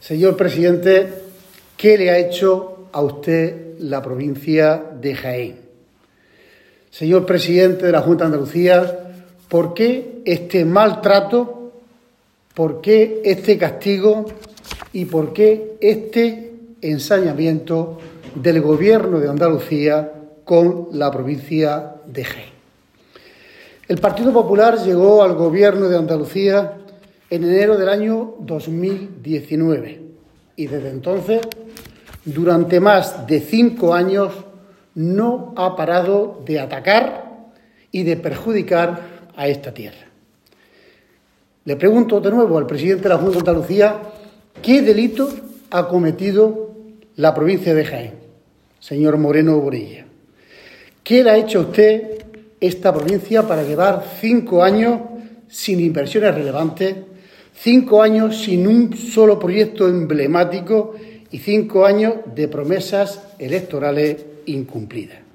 Señor presidente, ¿qué le ha hecho a usted la provincia de Jaén? Señor presidente de la Junta de Andalucía, ¿por qué este maltrato? ¿Por qué este castigo? ¿Y por qué este ensañamiento del Gobierno de Andalucía con la provincia de Jaén? El Partido Popular llegó al Gobierno de Andalucía en enero del año 2019 y desde entonces, durante más de 5 años, no ha parado de atacar y de perjudicar a esta tierra. Le pregunto de nuevo al presidente de la Junta de Andalucía qué delito ha cometido la provincia de Jaén, señor Moreno Bonilla. ¿Qué le ha hecho a usted esta provincia para llevar 5 años sin inversiones relevantes, 5 años sin un solo proyecto emblemático y 5 años de promesas electorales incumplidas?